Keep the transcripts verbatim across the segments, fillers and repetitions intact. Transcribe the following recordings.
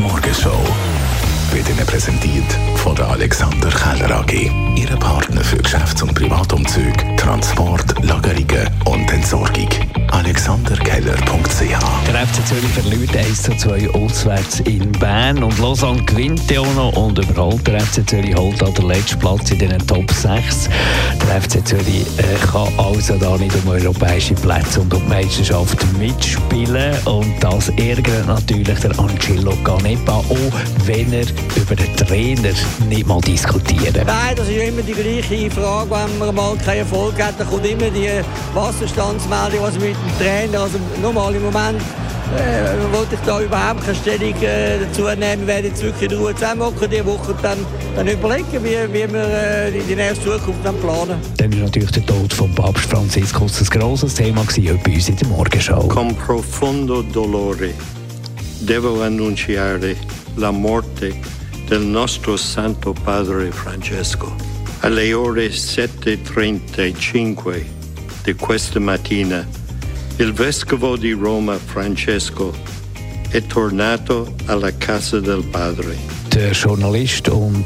Die Morgenshow wird Ihnen präsentiert von der Alexander Keller A G. Ihre Partner für Geschäfts- und Privatumzüge, Transport, Lagerungen und Entsorgung. alexander keller punkt c h. Der F C Zürich verliert eins zu zwei auswärts in Bern und Lausanne gewinnt ja auch noch und überholt der F C Zürich, holt an den letzten Platz in den Top sechs. Der F C Zürich äh, kann also da nicht um europäische Plätze und um die Meisterschaft mitspielen und das ärgert natürlich der Angelo Canepa, auch wenn er über den Trainer nicht mal diskutieren. Nein, das ist immer die gleiche Frage, wenn man mal keinen Erfolg hat, dann kommt immer die Wasserstandsmeldung, was mit dem Trainer, also nochmal im Moment äh, wollte ich da überhaupt keine Stellung äh, dazu nehmen, wir werden jetzt wirklich in Ruhe zusammenhocken diese Woche und dann, dann überlegen, wie, wie wir äh, die nächste Zukunft dann planen. Dann war natürlich der Tod von Papst Franziskus ein grosses Thema heute bei uns in der Morgenshow. Con profondo dolore devo annunciare la morte del nostro Santo Padre Francesco. Alle ore sette e trentacinque di questa mattina il Vescovo di Roma Francesco è tornato alla casa del Padre. Der Journalist und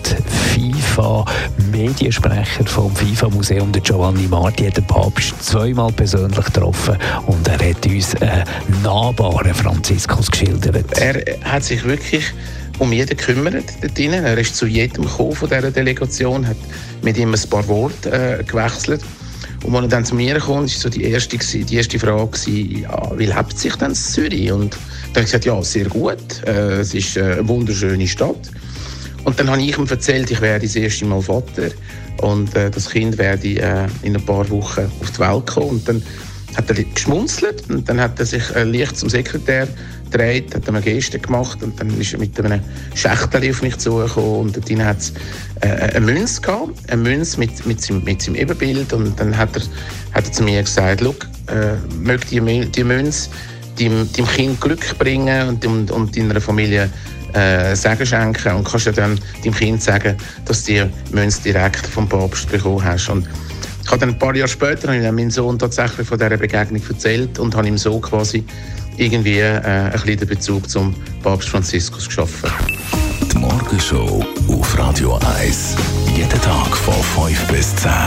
FIFA-Mediensprecher vom FIFA-Museum, Giovanni Marti, hat den Papst zweimal persönlich getroffen und er hat uns einen nahbaren Franziskus geschildert. Er hat sich wirklich um jeden gekümmert dort drin. Er ist zu jedem gekommen von dieser Delegation, hat mit ihm ein paar Worte äh, gewechselt. Und als er dann zu mir kam, war so die erste, die erste Frage, ja, wie lebt sich denn in Zürich? Und dann habe ich gesagt, ja, sehr gut. Äh, es ist eine wunderschöne Stadt. Und dann habe ich ihm erzählt, ich werde das erste Mal Vater. Und äh, das Kind werde äh, in ein paar Wochen auf die Welt kommen. Und dann hat er geschmunzelt und dann hat er sich äh, leicht zum Sekretär gedreht, hat eine Geste gemacht und dann ist er mit einem Schächtel auf mich zugekommen und dort hat es äh, eine Münze gehabt, eine Münze mit, mit, seinem, mit seinem Ebenbild und dann hat er, hat er zu mir gesagt, schau, äh, möge die, die Münze deinem, deinem Kind Glück bringen und, und, und deiner Familie äh, Segen schenken und kannst ja dann deinem Kind sagen, dass du die Münze direkt vom Papst bekommen hast. Und ich habe dann ein paar Jahre später habe ich meinem Sohn tatsächlich von dieser Begegnung erzählt und habe ihm so quasi irgendwie äh, ein bisschen den Bezug zum Papst Franziskus geschaffen. Die Morgenshow auf Radio eins. Jeden Tag von fünf bis zehn.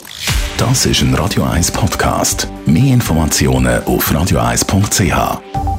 Das ist ein Radio eins Podcast. Mehr Informationen auf radio eins punkt c h.